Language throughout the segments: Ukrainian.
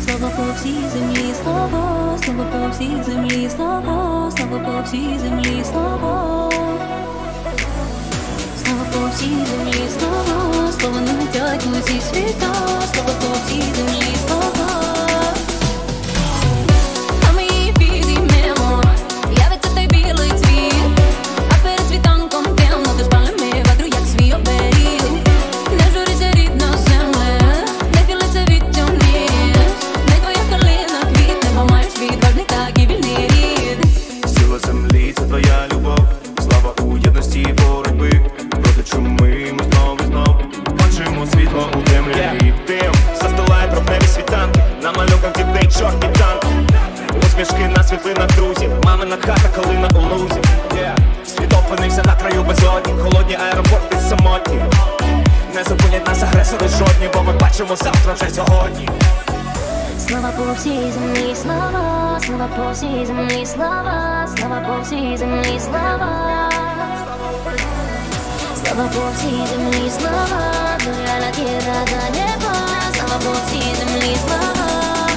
Слава по всій землі, слава, слава по всій землі, слава, слава по всій землі, слава. Слава по всій землі, слава, слава не летять усі світа, слава по всій землі, слава. А ми її підіймемо, явиться той білий цвіт, а перед світанком темно, тож палимо ватру, як свій оберіг. Не журися, рідна земле, не хилиться від тьомів, не твоя калина квітне, бо маєш відважний так і вільний рід. Сила землі – це твоя любов, слава у єдності і боротьби. Проти чуми ми знов і знов бачимо світло у темряві. Дим застилає травневі світанки, на малюках дітей чорні танки. Усмішки на світлинах друзів, мамина хата, калина у лузі. Світ опинився на краю безодні, холодні аеропорти самотні. Не зупинять нас агресори жодні, бо ми бачимо завтра вже сьогодні. Слава по всій землі, слава, слава по всій землі, слава, слава по всій землі, слава. Слава по всій землі, слава, твоя la tierra до неба, слава по всій землі, слава.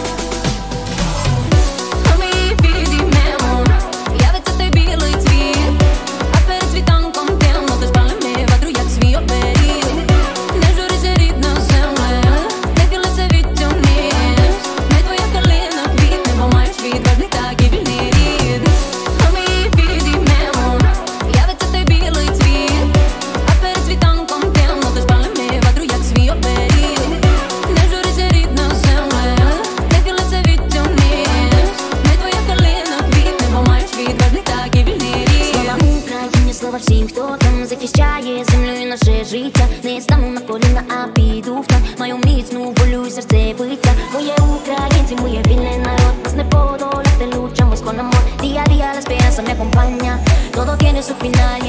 А ми її підіймемо, явиться той білий цвіт, а перед світанком темно, тож палимо ватру, як свій оберіг. Не журися, рідна земле, не хилиться від тьомів, не твоя калина квітне, бо маєш відважний так і вільний рід. А ми її підіймемо, явиться той білий цвіт, а перед світанком темно, тож палимо ватру, як свій оберіг. Не журися, рідна земле, не хилиться від тьомів, не твоя калина квітне, бо маєш відважний так і вільний рід. Слава Україні, слава всім, хто там захищає землю і наше життя. Не стану на коліна, а піду в танк. Маю міцну волю і серце биття. Ми є українці, ми є вільний народ. Нас не подолати, luchamos con amor. Día a día la esperanza me acompaña. Todo tiene su final.